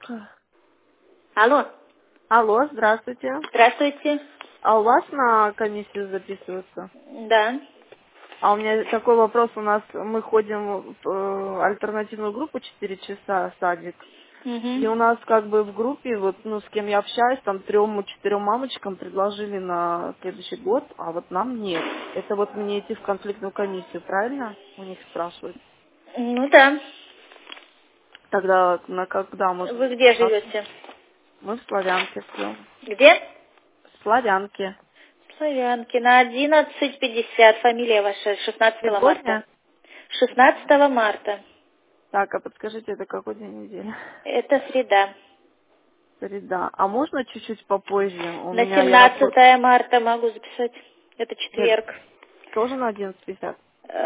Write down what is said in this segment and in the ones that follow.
Алло, Алло, здравствуйте. здравствуйте. А у вас на комиссию записываются? Да. А у меня такой вопрос. У нас мы ходим в альтернативную группу 4 часа, садик. И Угу. у нас как бы в группе, вот, ну, с кем я общаюсь, там 3-4 мамочкам предложили на следующий год, а вот нам нет. Это вот мне идти в конфликтную комиссию, правильно? У них спрашивают. Ну да. Тогда на когда мы будем Вы где записаться? живете? Мы в Славянке живем. Где? В Славянке. Славянки. На 11:50. Фамилия ваша. 16 марта. Сегодня? 16 марта. Так, а подскажите, это какой день недели? Это среда. Среда. А можно чуть-чуть попозже? У На меня, я работаю... 17 марта могу записать. Это Нет, четверг. тоже на 11:50?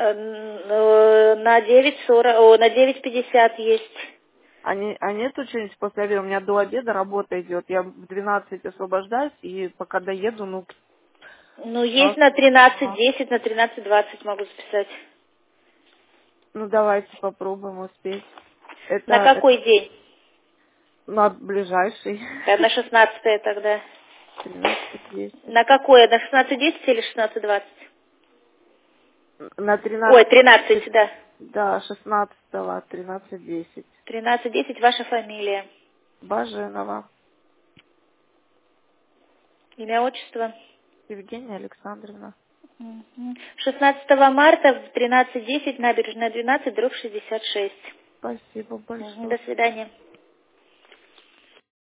На 9:40, на 9:50 есть. А нету что-нибудь после обеда? У меня до обеда работа идет. Я в 12 освобождаюсь, и пока доеду, ну, Ну, есть раз, на два. 13:10, на 13:20 могу записать. Ну, давайте попробуем успеть. На Это какой день? на ближайший. На 16 тогда. 13:10. На какое? На 16:10 или 16:20? На Ой, 13, 13, да. да, 16-го, 13:10. 13:10 ваша фамилия. Баженова Имя, отчество. Евгения Александровна. 16 марта в 13:10 набережная 12, дробь 66. Спасибо До большое. свидания.